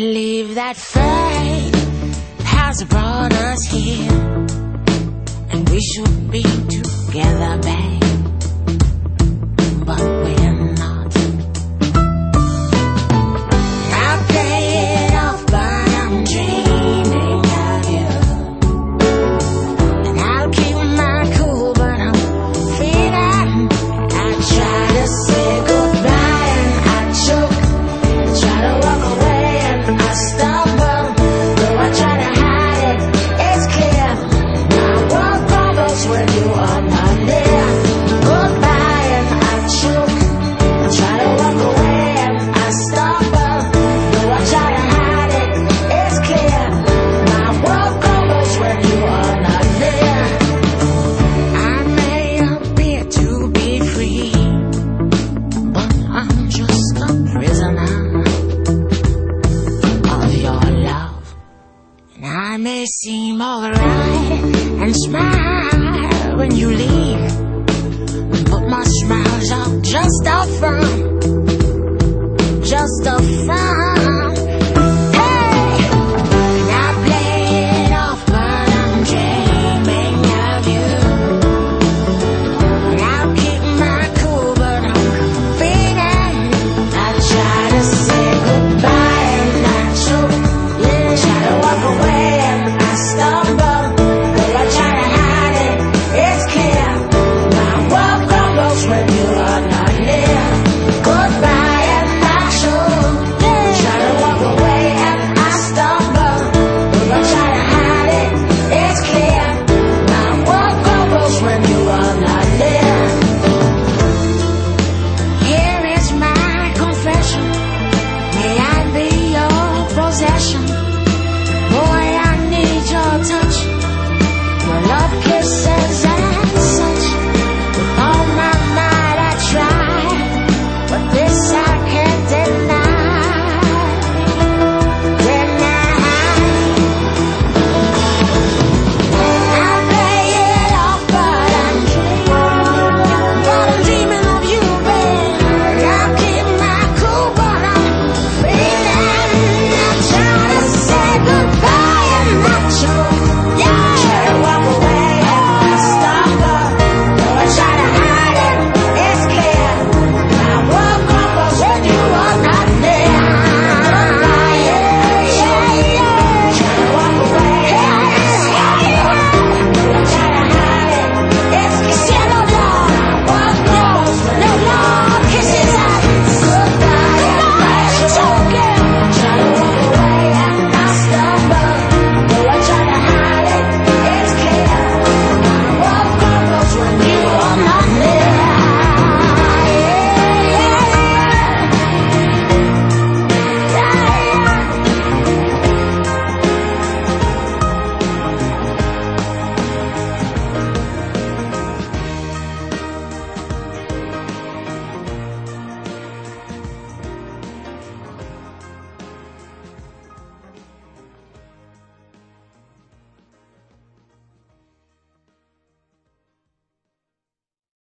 believe that fate has brought us here, and we should be together, babe, but we're not. I play it off, but I'm dreaming of you, and I'll keep my cool, but I'm feeling. I try to say goodbye and I choke, I try to walk away and I stumble, though I try to hide it, it's clear, my world crumbles when you are not near. Goodbye and I choke, I try to walk away and I stumble, though I try to hide it, it's clear, my world crumbles when you are not near. I may appear to be free, but I'm just a prisoner of your love. And I may seem alright and smile when you leave, but my smiles are just a front, just a front.